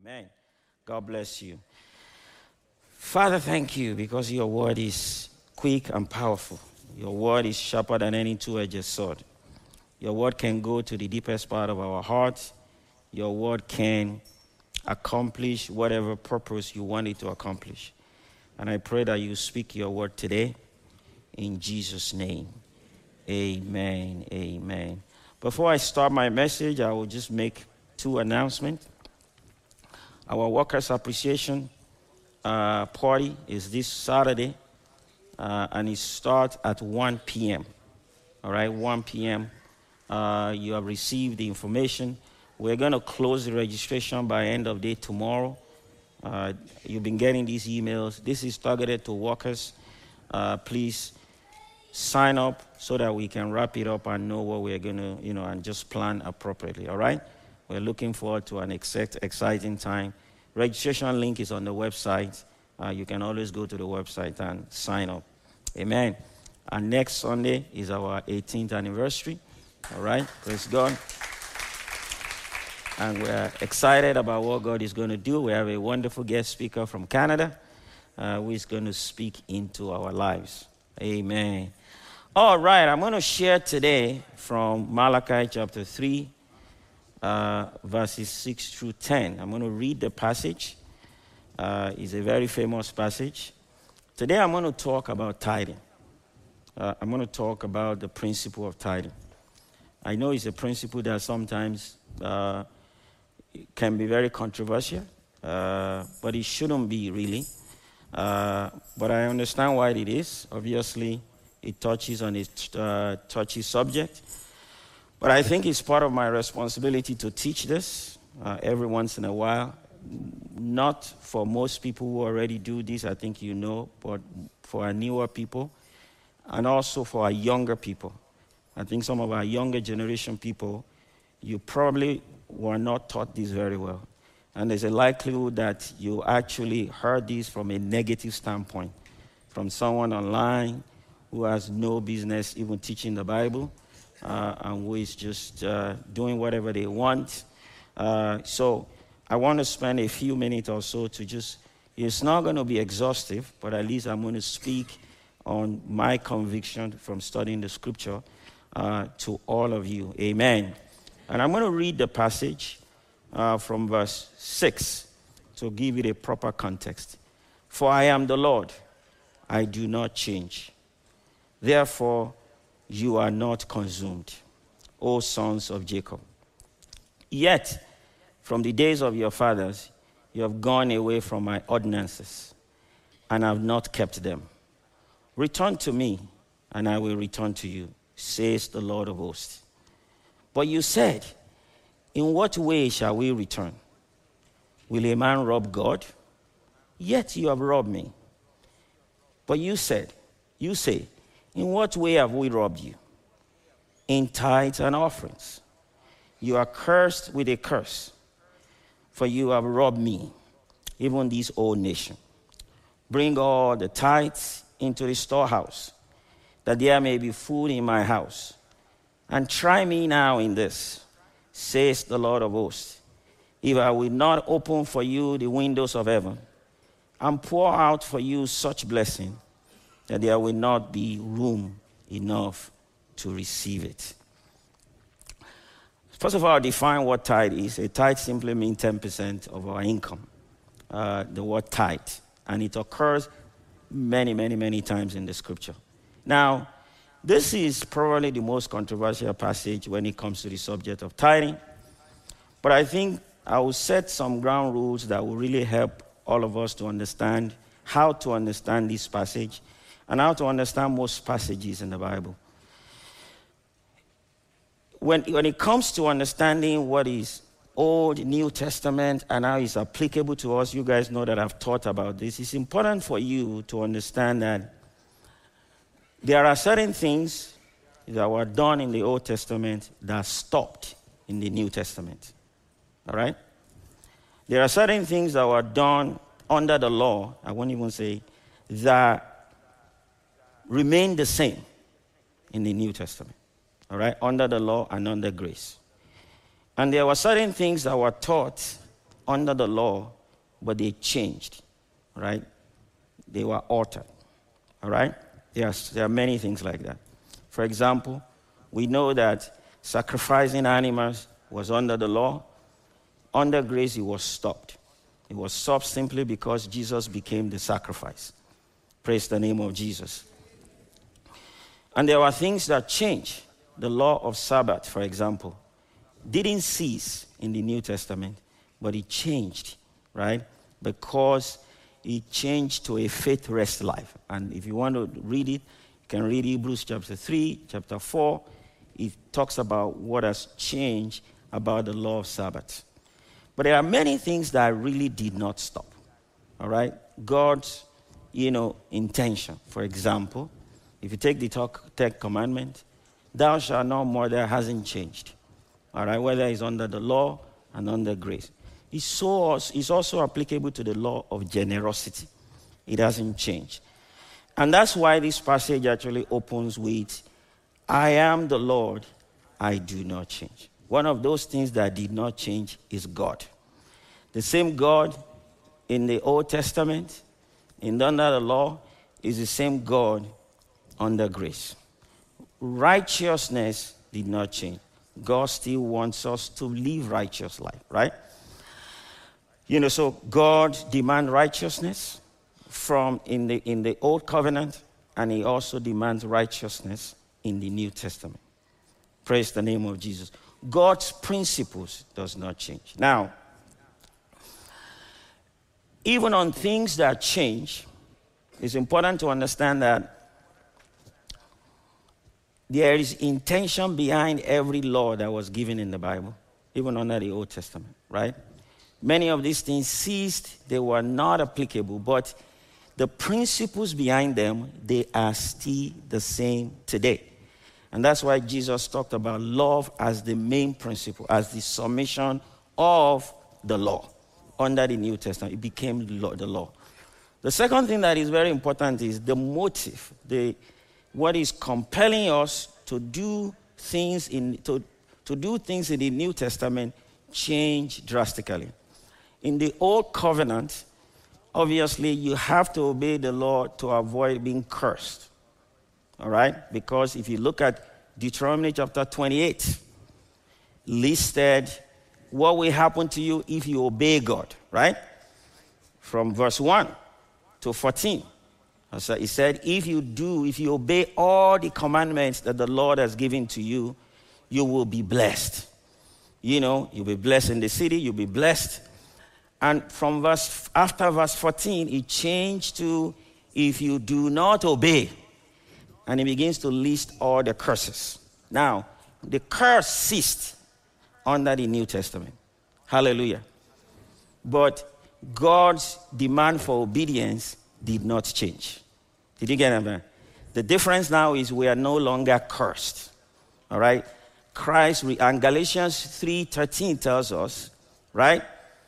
Amen. God bless you. Father, thank you because your word is quick and powerful. Your word is sharper than any two-edged sword. Your word can go to the deepest part of our hearts. Your word can accomplish whatever purpose you want it to accomplish. And I pray that you speak your word today in Jesus' name. Amen. Amen. Before I start my message, I will just make two announcements. Our Workers' Appreciation party is this Saturday, and it starts at 1 p.m. All right, 1 p.m. You have received the information. We're going to close the registration by end of day tomorrow. You've been getting these emails. This is targeted to workers. Please sign up so that we can wrap it up and know what we're going to, and just plan appropriately. All right? We're looking forward to an exciting time. Registration link is on the website. You can always go to the website and sign up. Amen. And next Sunday is our 18th anniversary. All right? Praise God. And we're excited about what God is going to do. We have a wonderful guest speaker from Canada who is going to speak into our lives. Amen. All right, I'm going to share today from Malachi chapter 3, verses 6 through 10. I'm going to read the passage. It's a very famous passage. Today I'm going to talk about tithing. I'm going to talk about the principle of tithing. I know it's a principle that sometimes can be very controversial, but it shouldn't be really. But I understand why it is. Obviously, it touches on a touchy subject. But I think it's part of my responsibility to teach this every once in a while. Not for most people who already do this, I think you know, but for our newer people and also for our younger people. I think some of our younger generation people, you probably were not taught this very well. And there's a likelihood that you actually heard this from a negative standpoint, from someone online who has no business even teaching the Bible, and who is just doing whatever they want. So I want to spend a few minutes or so to just, it's not going to be exhaustive, but at least I'm going to speak on my conviction from studying the scripture to all of you. Amen. And I'm going to read the passage from verse 6 to give it a proper context. For I am the Lord, I do not change. Therefore, you are not consumed, O sons of Jacob. Yet, from the days of your fathers, you have gone away from my ordinances, and have not kept them. Return to me, and I will return to you, says the Lord of hosts. But you said, in what way shall we return? Will a man rob God? Yet you have robbed me. But you say, in what way have we robbed you? In tithes and offerings. You are cursed with a curse, for you have robbed me, even this old nation. Bring all the tithes into the storehouse, that there may be food in my house. And try me now in this, says the Lord of hosts, if I will not open for you the windows of heaven and pour out for you such blessing that there will not be room enough to receive it. First of all, I'll define what tithe is. A tithe simply means 10% of our income. The word tithe. And it occurs many, many, many times in the scripture. Now, this is probably the most controversial passage when it comes to the subject of tithing. But I think I will set some ground rules that will really help all of us to understand how to understand this passage and how to understand most passages in the Bible. When it comes to understanding what is Old, New Testament, and how it's applicable to us, you guys know that I've taught about this. It's important for you to understand that there are certain things that were done in the Old Testament that stopped in the New Testament. All right? There are certain things that were done under the law, I won't even say, that remain the same in the New Testament. All right? Under the law and under grace. And there were certain things that were taught under the law, but they changed, right? They were altered, all right? There are many things like that. For example, we know that sacrificing animals was under the law. Under grace, it was stopped. It was stopped simply because Jesus became the sacrifice. Praise the name of Jesus. And there were things that changed. The law of Sabbath, for example, didn't cease in the New Testament, but it changed, right? Because it changed to a faith rest life. And if you want to read it, you can read Hebrews chapter 3, chapter 4. It talks about what has changed about the law of Sabbath. But there are many things that really did not stop, all right? God's, intention. For example, if you take the Ten Commandments, thou shalt not murder hasn't changed, all right? Whether it's under the law and under grace. It's also applicable to the law of generosity. It hasn't changed. And that's why this passage actually opens with, I am the Lord, I do not change. One of those things that did not change is God. The same God in the Old Testament, under the law, is the same God under grace. Righteousness did not change. God still wants us to live righteous life, right? So God demands righteousness in the Old Covenant, and he also demands righteousness in the New Testament. Praise the name of Jesus. God's principles does not change. Now, even on things that change, it's important to understand that there is intention behind every law that was given in the Bible, even under the Old Testament, right? Many of these things ceased, they were not applicable, but the principles behind them, they are still the same today. And that's why Jesus talked about love as the main principle, as the summation of the law. Under the New Testament, it became the law. The second thing that is very important is the motive, what is compelling us to do things in the New Testament change drastically. In the Old Covenant, obviously, you have to obey the law to avoid being cursed. All right? Because if you look at Deuteronomy chapter 28, listed what will happen to you if you obey God, right? From verse 1 to 14. So he said, if you obey all the commandments that the Lord has given to you, you will be blessed. You'll be blessed in the city, you'll be blessed. And after verse 14, it changed to, if you do not obey. And he begins to list all the curses. Now, the curse ceased under the New Testament. Hallelujah. But God's demand for obedience did not change. Did you get that? The difference now is we are no longer cursed. All right? Christ, and Galatians 3:13 tells us, right,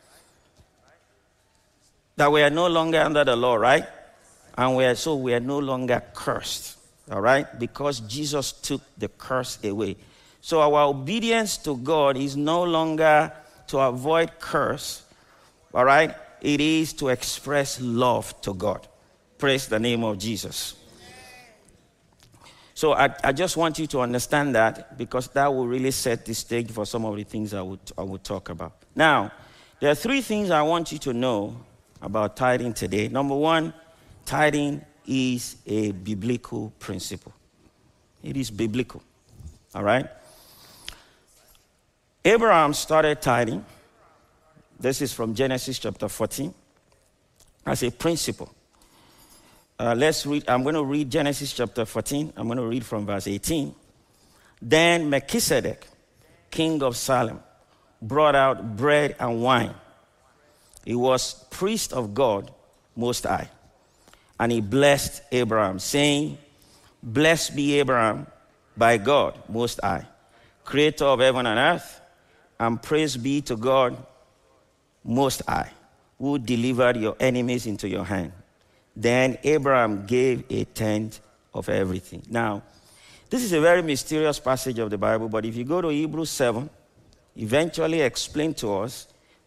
that we are no longer under the law, right? And we are no longer cursed. All right? Because Jesus took the curse away. So our obedience to God is no longer to avoid curse, all right? It is to express love to God. Praise the name of Jesus. So I just want you to understand that, because that will really set the stage for some of the things I would talk about. Now, there are three things I want you to know about tithing today. Number one, tithing is a biblical principle. It is biblical, all right? Abraham started tithing. This is from Genesis chapter 14 as a principle. Let's read. I'm going to read Genesis chapter 14. I'm going to read from verse 18. Then Melchizedek, king of Salem, brought out bread and wine. He was priest of God Most High. And he blessed Abraham, saying, Blessed be Abraham by God Most High, creator of heaven and earth, and praise be to God Most High, who delivered your enemies into your hand. Then Abraham gave a tenth of everything. Now, this is a very mysterious passage of the Bible, but if you go to Hebrews 7, eventually explain to us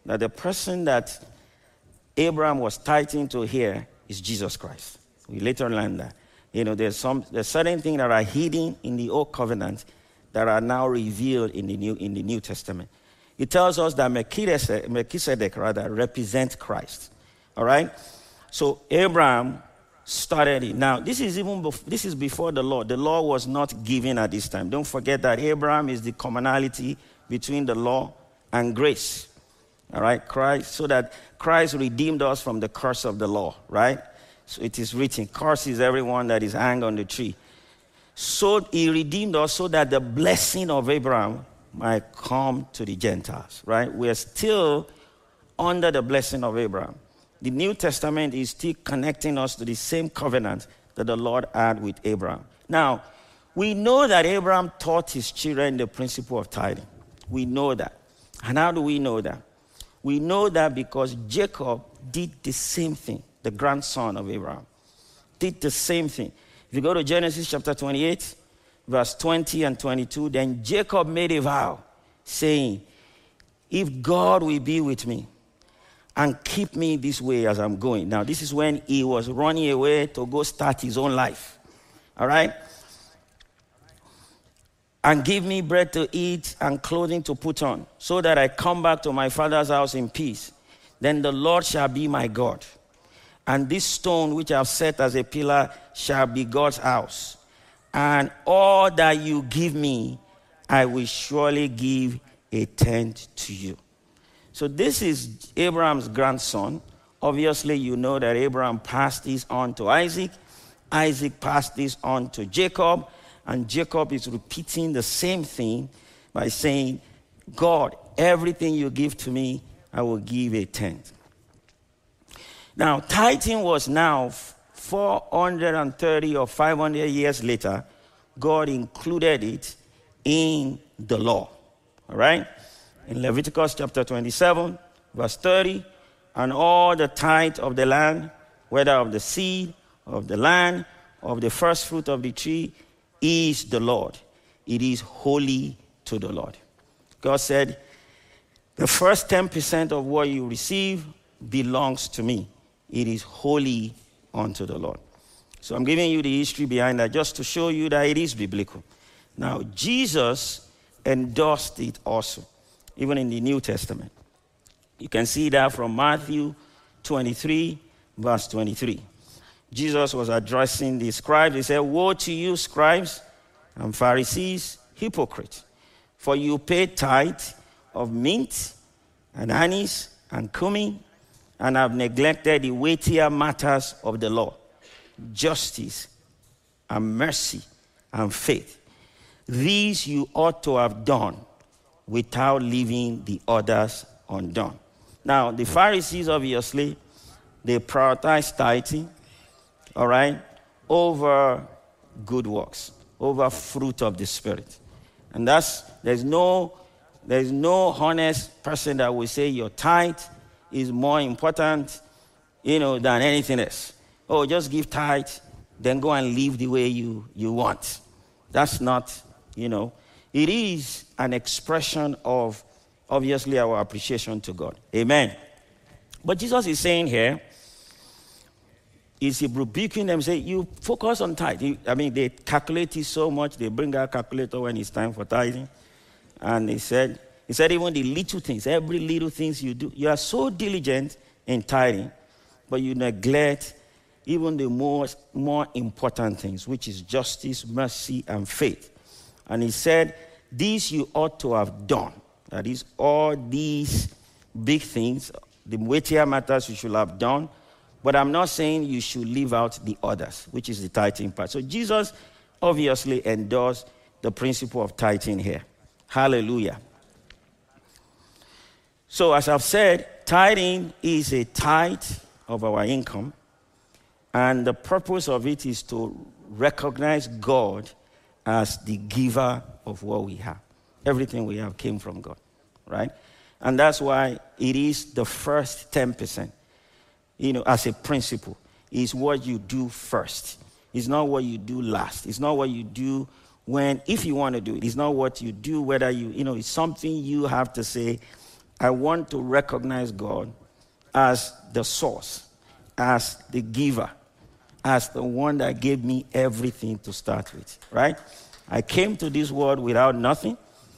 that the person that Abraham was tithing to here is Jesus Christ. We later learned that. There's certain things that are hidden in the Old Covenant that are now revealed in the New Testament. It tells us that Melchizedek represents Christ. All right? So Abraham started it. Now, this is before the law. The law was not given at this time. Don't forget that Abraham is the commonality between the law and grace. All right? So that Christ redeemed us from the curse of the law, right? So it is written, curse is everyone that is hanged on the tree. So he redeemed us so that the blessing of Abraham might come to the Gentiles, right? We are still under the blessing of Abraham. The New Testament is still connecting us to the same covenant that the Lord had with Abraham. Now, we know that Abraham taught his children the principle of tithing. We know that. And how do we know that? We know that because Jacob did the same thing. The grandson of Abraham did the same thing. If you go to Genesis chapter 28, verse 20 and 22, then Jacob made a vow, saying, if God will be with me and keep me this way as I'm going. Now, this is when he was running away to go start his own life. All right? And give me bread to eat and clothing to put on, so that I come back to my father's house in peace. Then the Lord shall be my God. And this stone which I have set as a pillar shall be God's house. And all that you give me, I will surely give a tenth to you. So this is Abraham's grandson. Obviously, you know that Abraham passed this on to Isaac. Isaac passed this on to Jacob. And Jacob is repeating the same thing by saying, God, everything you give to me, I will give a tenth. Now, tithing was now 430 or 500 years later. God included it in the law. All right? In Leviticus chapter 27, verse 30, and all the tithe of the land, whether of the seed, of the land, of the first fruit of the tree, is the Lord. It is holy to the Lord. God said, the first 10% of what you receive belongs to me. It is holy unto the Lord. So I'm giving you the history behind that just to show you that it is biblical. Now, Jesus endorsed it also, even in the New Testament. You can see that from Matthew 23, verse 23. Jesus was addressing the scribes. He said, woe to you, scribes and Pharisees, hypocrites, for you pay tithe of mint and anise and cumin, and have neglected the weightier matters of the law, justice and mercy and faith. These you ought to have done without leaving the others undone. Now, the Pharisees, obviously, they prioritized tithing, all right, over good works, over fruit of the Spirit. And there's no honest person that will say your tithe is more important, than anything else. Oh, just give tithe, then go and live the way you want. That's not, It is an expression of, obviously, our appreciation to God. Amen. But Jesus is saying here, is he rebuking them, say, you focus on tithe. They calculate it so much, they bring out a calculator when it's time for tithing. And he said, even the little things, every little things you do, you are so diligent in tithing, but you neglect even the more important things, which is justice, mercy, and faith. And he said, these you ought to have done. That is, all these big things, the weightier matters you should have done, but I'm not saying you should leave out the others, which is the tithing part. So Jesus obviously endorsed the principle of tithing here. Hallelujah. So as I've said, tithing is a tithe of our income, and the purpose of it is to recognize God as the giver of what we have. Everything we have came from God, right? And that's why it is the first 10%, as a principle, is what you do first. It's not what you do last. It's not what you do if you want to do it. It's not what you do, whether it's something you have to say, I want to recognize God as the source, as the giver, as the one that gave me everything to start with, right? I came to this world without nothing.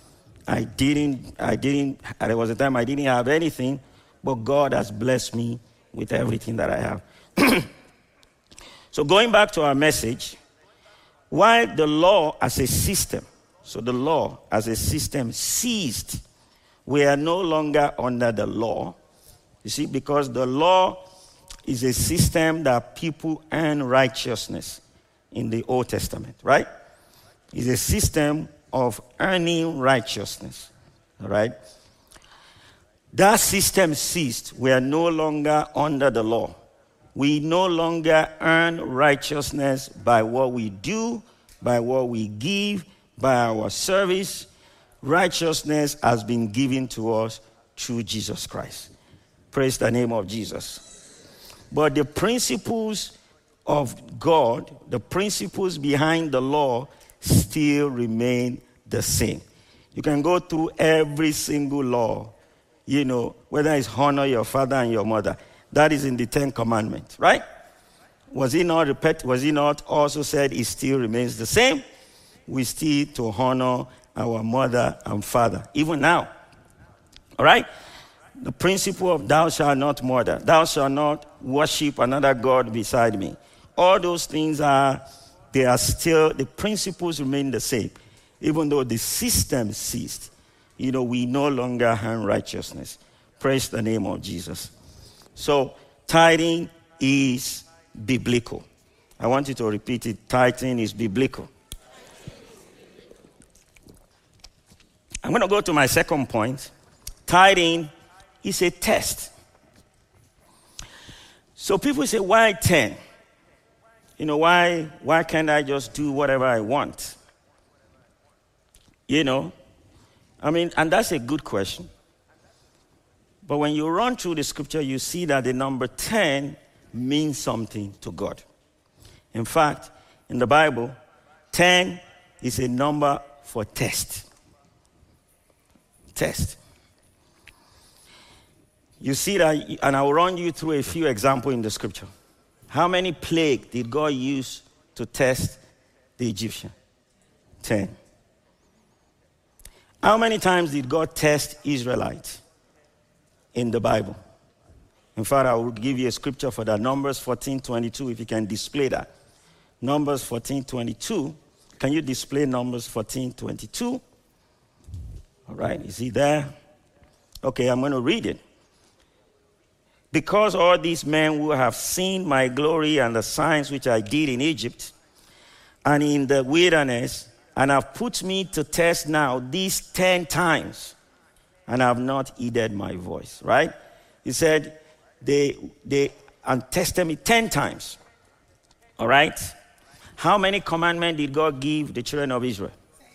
There was a time I didn't have anything, but God has blessed me with everything that I have. So going back to our message, while the law as a system, ceased, we are no longer under the law. You see, because the law is a system that people earn righteousness in the Old Testament, right? It's a system of earning righteousness, all right? That system ceased. We are no longer under the law. We no longer earn righteousness by what we do, by what we give, by our service. Righteousness has been given to us through Jesus Christ. Praise the name of Jesus. But the principles of God, the principles behind the law, still remain the same. You can go through every single law, whether it's honor your father and your mother. That is in the 10 Commandments, right? Was it not also said it still remains the same? We still to honor our mother and father, even now. All right? The principle of thou shalt not murder. Thou shalt not worship another god beside me. All those things the principles remain the same. Even though the system ceased, we no longer earn righteousness. Praise the name of Jesus. So, tithing is biblical. I want you to repeat it. Tithing is biblical. I'm going to go to my second point. Tithing is a test. So people say, why 10? Why can't I just do whatever I want? And that's a good question. But when you run through the scripture, you see that the number 10 means something to God. In fact, in the Bible, 10 is a number for test. Test. You see that, and I'll run you through a few examples in the scripture. How many plagues did God use to test the Egyptian? 10. How many times did God test Israelites in the Bible? In fact, I will give you a scripture for that. Numbers 14:22, if you can display that. Numbers 14:22. Can you display Numbers 14:22? All right, is he there? Okay, I'm going to read it. Because all these men who have seen my glory and the signs which I did in Egypt and in the wilderness, and have put me to test now these 10 times, and have not heeded my voice, right? He said, they tested me 10 times, all right? How many commandments did God give the children of Israel?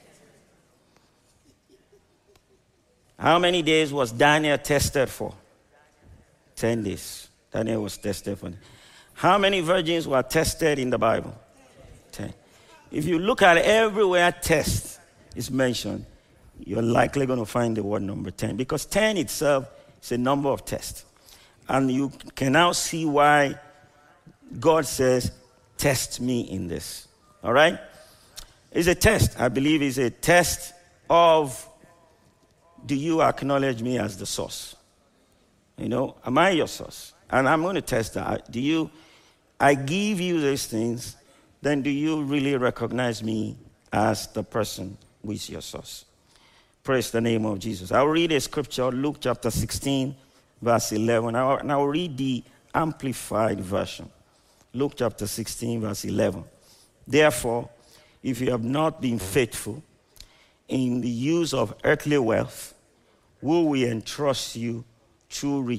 How many days was Daniel tested for? 10 days. Daniel was tested for. How many virgins were tested in the Bible? 10. If you look at everywhere test is mentioned, you're likely going to find the word number 10, because 10 itself is a number of tests. And you can now see why God says, test me in this. All right? It's a test. I believe it's a test of, do you acknowledge me as the source? Am I your source? And I'm going to test that. I give you these things, then do you really recognize me as the person who is your source? Praise the name of Jesus. I'll read a scripture, Luke chapter 16, verse 11. And I'll read the Amplified Version. Luke chapter 16, verse 11. Therefore, if you have not been faithful in the use of earthly wealth, will we entrust true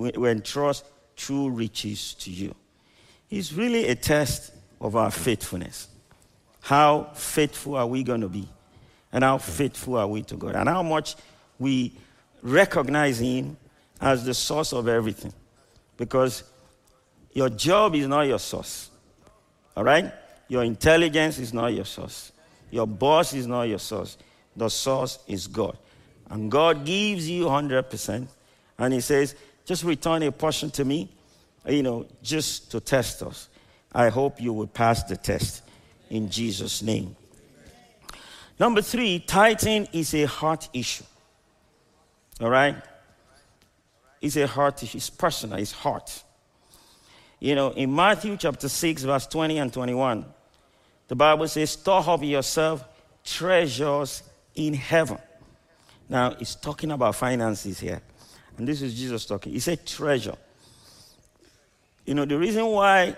riches to you? It's really a test of our faithfulness. How faithful are we going to be? And how faithful are we to God? And how much we recognize Him as the source of everything. Because your job is not your source. All right? Your intelligence is not your source. Your boss is not your source. The source is God. and God gives you 100%, and he says, just return a portion to me, just to test us. I hope you will pass the test in Jesus' name. Number 3, tithing is a heart issue. All right? It's a heart issue. It's personal. It's heart. In Matthew chapter 6, verse 20 and 21, the Bible says, store up yourself treasures in heaven. Now, it's talking about finances here. And this is Jesus talking. He said treasure. The reason why,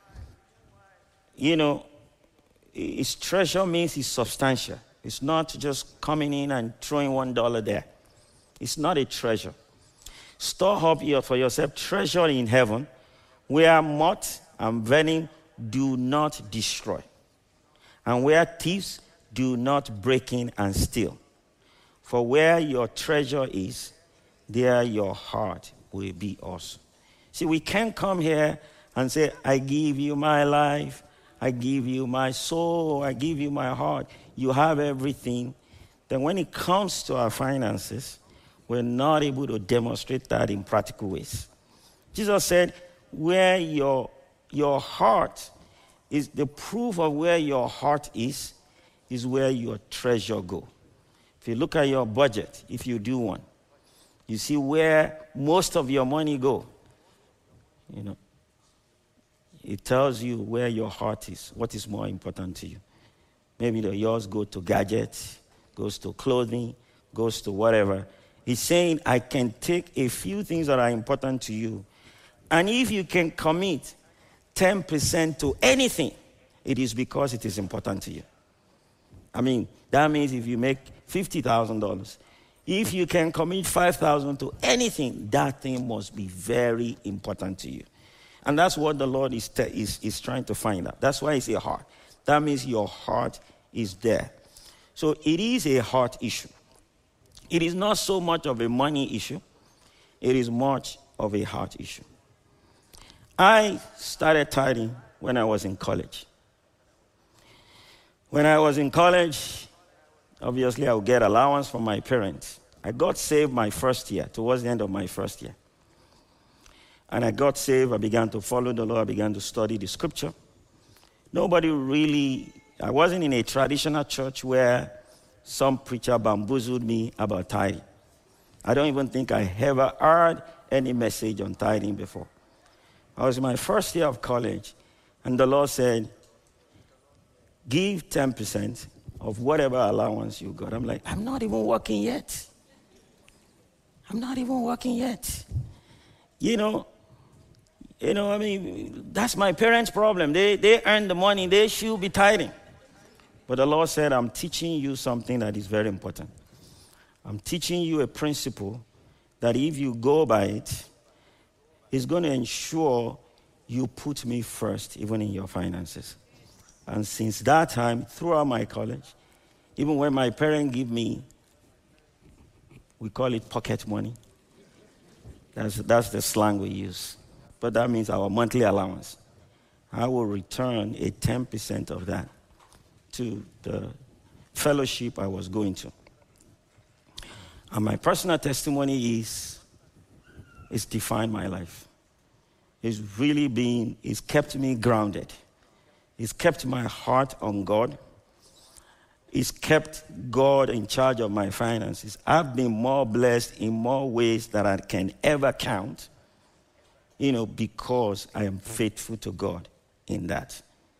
it's treasure means it's substantial. It's not just coming in and throwing $1 there. It's not a treasure. Store up for yourself treasure in heaven, where moth and venom do not destroy, and where thieves do not break in and steal. For where your treasure is, there your heart will be also. See, we can't come here and say, I give you my life, I give you my soul, I give you my heart. You have everything. Then when it comes to our finances, we're not able to demonstrate that in practical ways. Jesus said, where your heart is, the proof of where your heart is where your treasure go. If you look at your budget, if you do one, you see where most of your money go. It tells you where your heart is, what is more important to you. Maybe yours go to gadgets, goes to clothing, goes to whatever. He's saying, I can take a few things that are important to you, and if you can commit 10% to anything, it is because it is important to you. That means if you make $50,000, if you can commit $5,000 to anything, that thing must be very important to you. And that's what the Lord is trying to find out. That's why it's a heart. That means your heart is there. So it is a heart issue. It is not so much of a money issue. It is much of a heart issue. I started tithing when I was in college. When I was in college, obviously I would get allowance from my parents. I got saved my first year, towards the end of my first year. And I got saved, I began to follow the Lord, I began to study the scripture. I wasn't in a traditional church where some preacher bamboozled me about tithing. I don't even think I ever heard any message on tithing before. I was in my first year of college, and the Lord said, give 10% of whatever allowance you got. I'm like, I'm not even working yet. That's my parents' problem. They earn the money. They should be tithing. But the Lord said, I'm teaching you something that is very important. I'm teaching you a principle that if you go by it, it's going to ensure you put me first, even in your finances. And since that time, throughout my college, even when my parents give me, we call it pocket money. That's the slang we use. But that means our monthly allowance. I will return a 10% of that to the fellowship I was going to. And my personal testimony is, it's defined my life. It's kept me grounded. It's kept my heart on God. It's kept God in charge of my finances. I've been more blessed in more ways than I can ever count, because I am faithful to God in that.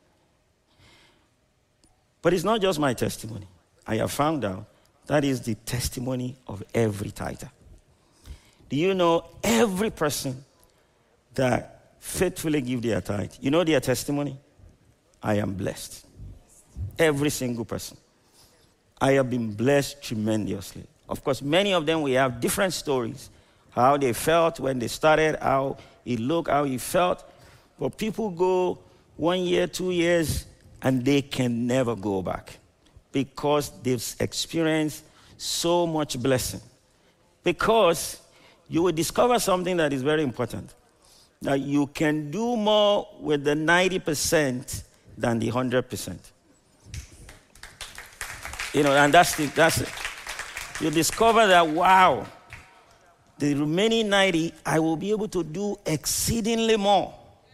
But it's not just my testimony. I have found out that is the testimony of every tither. Do you know every person that faithfully give their tithe, their testimony? I am blessed. Every single person. I have been blessed tremendously. Of course, many of them, we have different stories. How they felt when they started, how it looked, how it felt. But people go 1 year, 2 years, and they can never go back because they've experienced so much blessing. Because you will discover something that is very important. That you can do more with the 90% than the 100%. And that's it. you discover that, wow, the remaining 90, I will be able to do exceedingly more.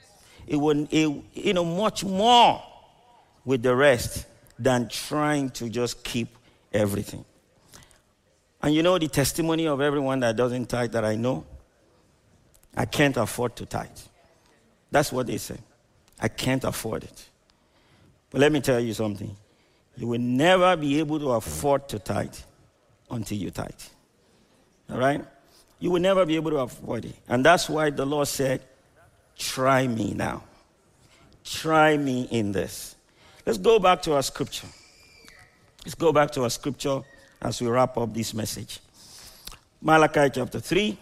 Much more with the rest than trying to just keep everything. And you know the testimony of everyone that doesn't tithe that I know? I can't afford to tithe. That's what they say. I can't afford it. But let me tell you something. You will never be able to afford to tithe until you tithe. All right? You will never be able to afford it. And that's why the Lord said, try me now. Try me in this. Let's go back to our scripture. Let's go back to our scripture as we wrap up this message. Malachi chapter 3.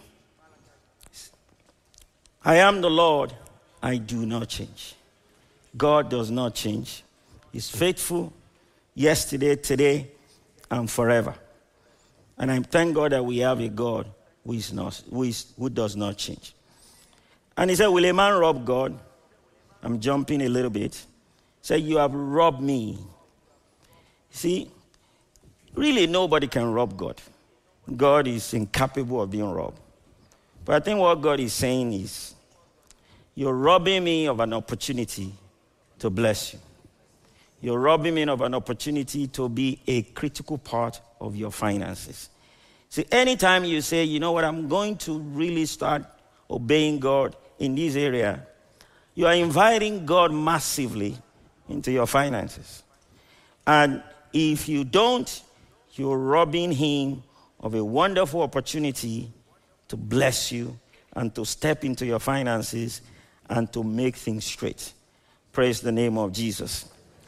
I am the Lord, I do not change. God does not change. He's faithful yesterday, today, and forever. And I thank God that we have a God who does not change. And he said, will a man rob God? I'm jumping a little bit. He said, you have robbed me. See, really nobody can rob God. God is incapable of being robbed. But I think what God is saying is, you're robbing me of an opportunity to bless you. You're robbing me of an opportunity to be a critical part of your finances. See, anytime you say, you know what, I'm going to really start obeying God in this area, you are inviting God massively into your finances. And if you don't, you're robbing him of a wonderful opportunity to bless you and to step into your finances and to make things straight. Praise the name of Jesus.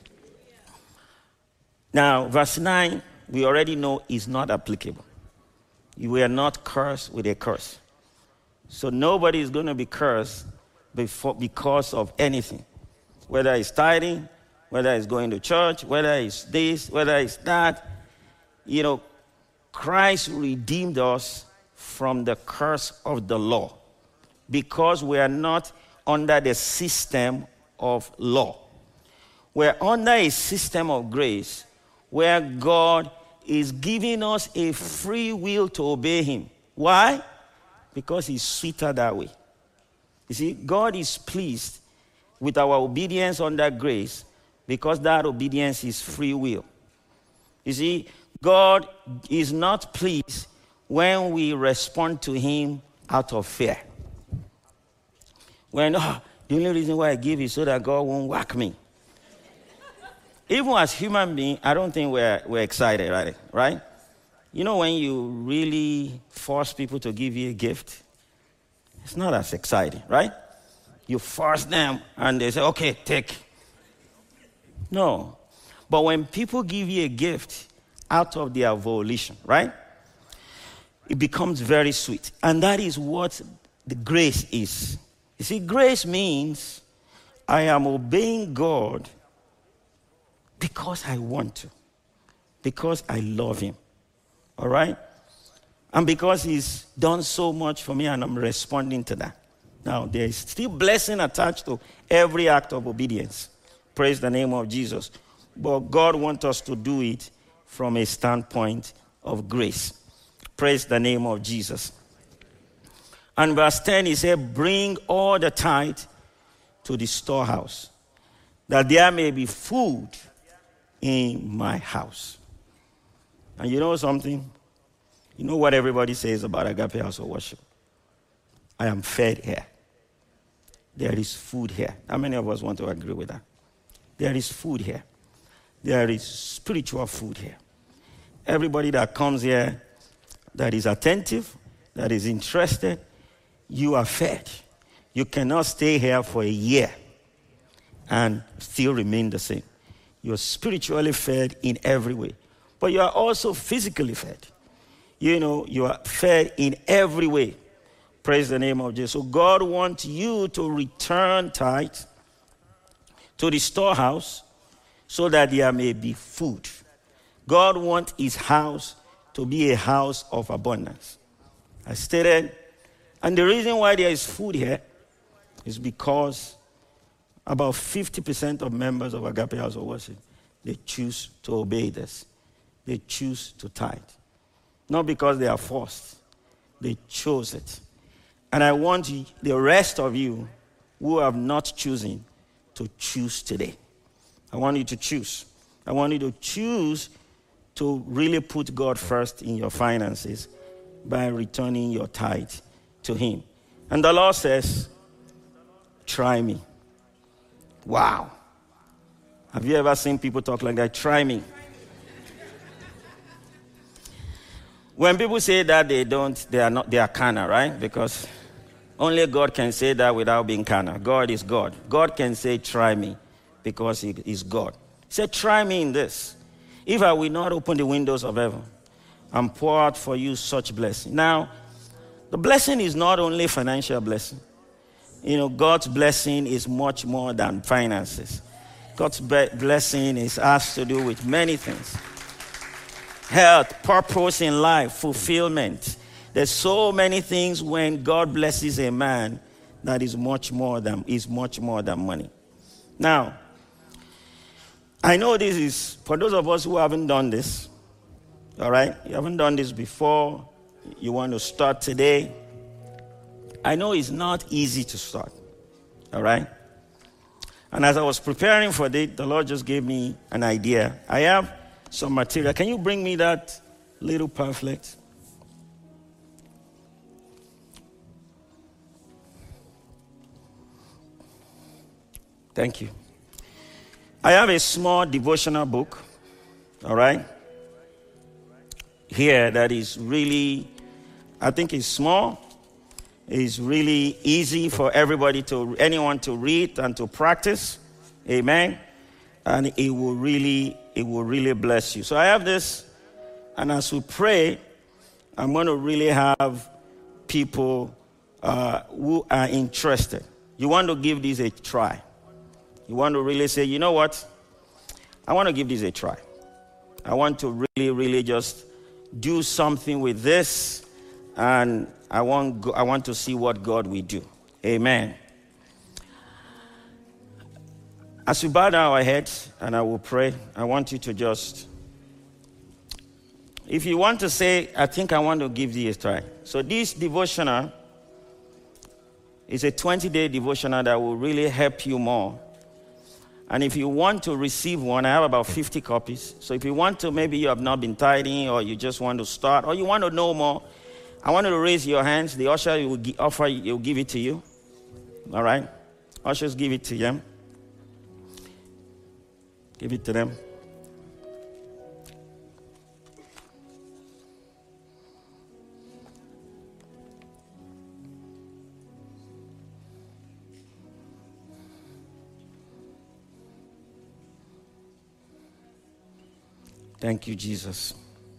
Now, verse 9, we already know is not applicable. You are not cursed with a curse. So nobody is going to be cursed because of anything. Whether it's tithing, whether it's going to church, whether it's this, whether it's that. You know, Christ redeemed us from the curse of the law because we are not under the system of law. We're under a system of grace where God is giving us a free will to obey him. Why? Because he's sweeter that way. You see, God is pleased with our obedience under grace because that obedience is free will. You see, God is not pleased when we respond to him out of fear. When, the only reason why I give is so that God won't whack me. Even as human beings, I don't think we're excited, right? You know, when you really force people to give you a gift, it's not as exciting, right? You force them and they say, okay, take. No. But when people give you a gift out of their volition, right? It becomes very sweet. And that is what the grace is. You see, grace means I am obeying God because I want to, because I love him, all right? And because he's done so much for me and I'm responding to that. Now, there is still blessing attached to every act of obedience. Praise the name of Jesus. But God wants us to do it from a standpoint of grace. Praise the name of Jesus. And verse 10, he said, bring all the tithe to the storehouse, that there may be food in my house. And you know something? You know what everybody says about Agape House of Worship? I am fed here. There is food here. How many of us want to agree with that? There is food here. There is spiritual food here. Everybody that comes here that is attentive, that is interested, you are fed. You cannot stay here for a year and still remain the same. You're spiritually fed in every way. But you are also physically fed. You know, you are fed in every way. Praise the name of Jesus. So God wants you to return tithe to the storehouse so that there may be food. God wants his house to be a house of abundance. I stated, and the reason why there is food here is because about 50% of members of Agape House of Worship, they choose to obey this. They choose to tithe. not because they are forced. They chose it. And I want the rest of you who have not chosen to choose today. I want you to choose. I want you to choose to really put God first in your finances by returning your tithe to him. And the Lord says, try me. Wow. Have you ever seen people talk like that? Try me. When people say that, they are carnal, right? Because only God can say that without being carnal. God is God. God can say, try me, because he is God. He said, try me in this. If I will not open the windows of heaven and pour out for you such blessing. Now, the blessing is not only financial blessing. God's blessing is much more than finances. God's blessing has to do with many things. Health, purpose in life, fulfillment. There's so many things when God blesses a man that is much more than money. Now, I know this is, for those of us who haven't done this, all right? You haven't done this before. You want to start today. I know it's not easy to start, all right? And as I was preparing for this, the Lord just gave me an idea. I have some material. Can you bring me that little pamphlet? Thank you. I have a small devotional book, all right, here that is really, I think it's small. It's really easy for anyone to read and to practice. Amen. And it will really bless you. So I have this, and as we pray, I'm going to really have people who are interested. You want to give this a try. You want to really say, you know what? I want to give this a try. I want to really just do something with this, and I want to see what God will do. Amen. As we bow down our heads and I will pray, I want you to just, if you want to say, I think I want to give this a try. So this devotional is a 20-day devotional that will really help you more. And if you want to receive one, I have about 50 copies. So if you want to, maybe you have not been tithing, or you just want to start, or you want to know more, I want you to raise your hands. The usher will give it to you. All right? Ushers, give it to them. Give it to them. Thank you, Jesus.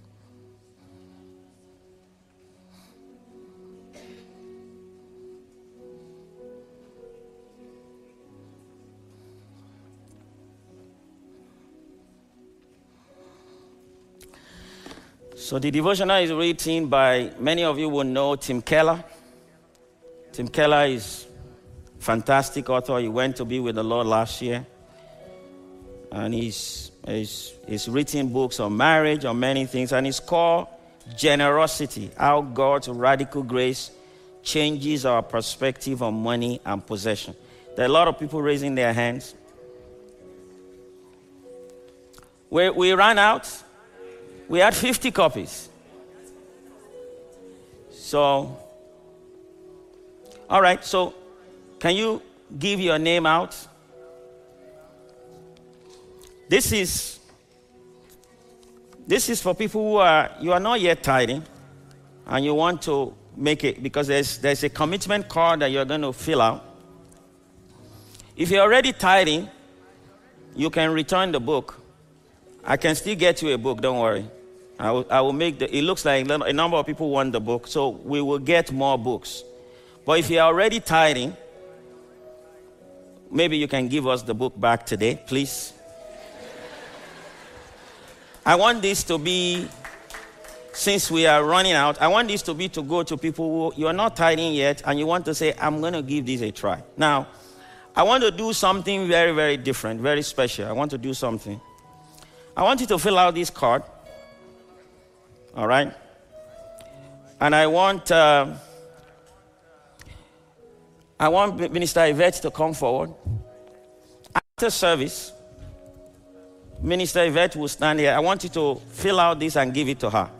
So the devotional is written by, many of you will know Tim Keller. Tim Keller is a fantastic author. He went to be with the Lord last year. And he's written books on marriage, on many things. And it's called Generosity, How God's Radical Grace Changes Our Perspective on Money and Possession. There are a lot of people raising their hands. We ran out. We had 50 copies. So, all right, so can you give your name out? This is for people you are not yet tithing, and you want to make it, because there's a commitment card that you're going to fill out. If you're already tithing, you can return the book. I can still get you a book, don't worry. I will make it looks like a number of people want the book, so we will get more books. But if you're already tithing, maybe you can give us the book back today, please. I want this to be, since we are running out, I want this to go to people who you are not tithing yet, and you want to say, I'm going to give this a try. Now, I want to do something very, very different, very special. I want to do something. I want you to fill out this card. All right? And I want Minister Yvette to come forward. After service, Minister Yvette will stand here. I want you to fill out this and give it to her.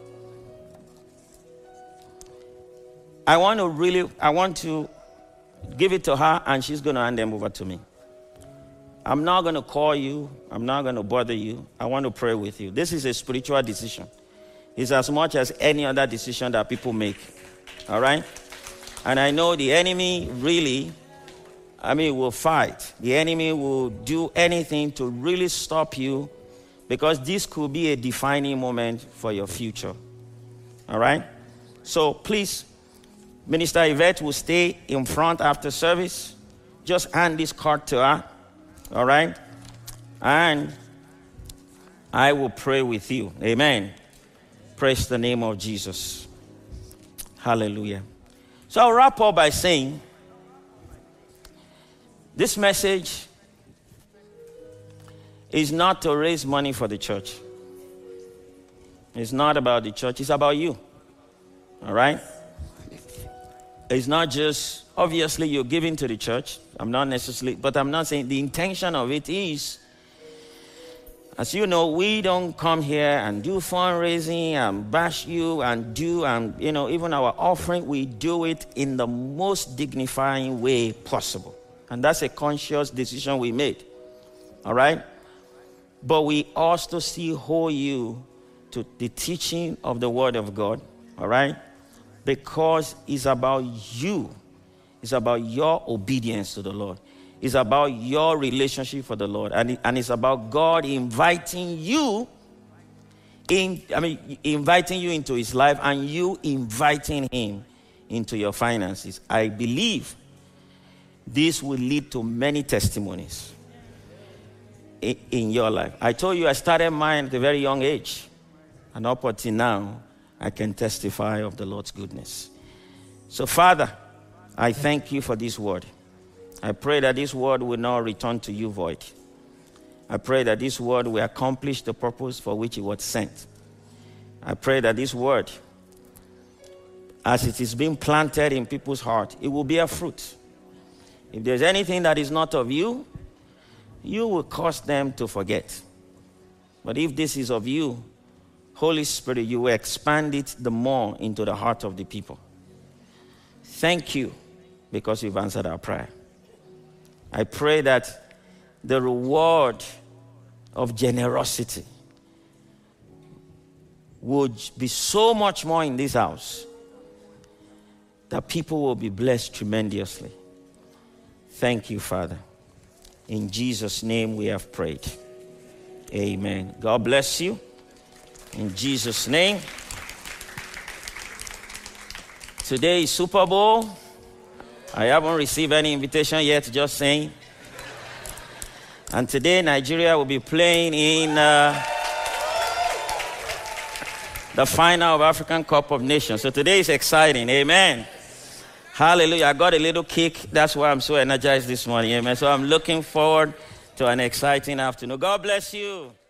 I want to give it to her, and she's going to hand them over to me. I'm not going to call you. I'm not going to bother you. I want to pray with you. This is a spiritual decision. It's as much as any other decision that people make. All right? And I know the enemy really, will fight. The enemy will do anything to really stop you, because this could be a defining moment for your future. All right? So please, Minister Yvette will stay in front after service. Just hand this card to her. All right? And I will pray with you. Amen. Praise the name of Jesus. Hallelujah. So I'll wrap up by saying, this message is not to raise money for the church. It's not about the church. It's about you. All right? It's not just, obviously, you're giving to the church. I'm not saying the intention of it is, as you know, we don't come here and do fundraising and bash you and even our offering, we do it in the most dignifying way possible. And that's a conscious decision we made. All right? But we also still hold you to the teaching of the Word of God. All right? Because it's about you. It's about your obedience to the Lord. It's about your relationship for the Lord. And it's about God inviting you inviting you into his life and you inviting him into your finances. I believe this will lead to many testimonies in your life. I told you I started mine at a very young age. And up until now, I can testify of the Lord's goodness. So, Father, I thank you for this word. I pray that this word will not return to you void. I pray that this word will accomplish the purpose for which it was sent. I pray that this word, as it is being planted in people's heart, it will bear fruit. If there's anything that is not of you, you will cause them to forget. But if this is of you, Holy Spirit, you will expand it the more into the heart of the people. Thank you because you've answered our prayer. I pray that the reward of generosity would be so much more in this house that people will be blessed tremendously. Thank you, Father. In Jesus' name we have prayed. Amen. God bless you. In Jesus' name. Today is Super Bowl. I haven't received any invitation yet, just saying. And today Nigeria will be playing in the final of African Cup of Nations. So today is exciting. Amen. Hallelujah. I got a little kick. That's why I'm so energized this morning. Amen. So I'm looking forward to an exciting afternoon. God bless you.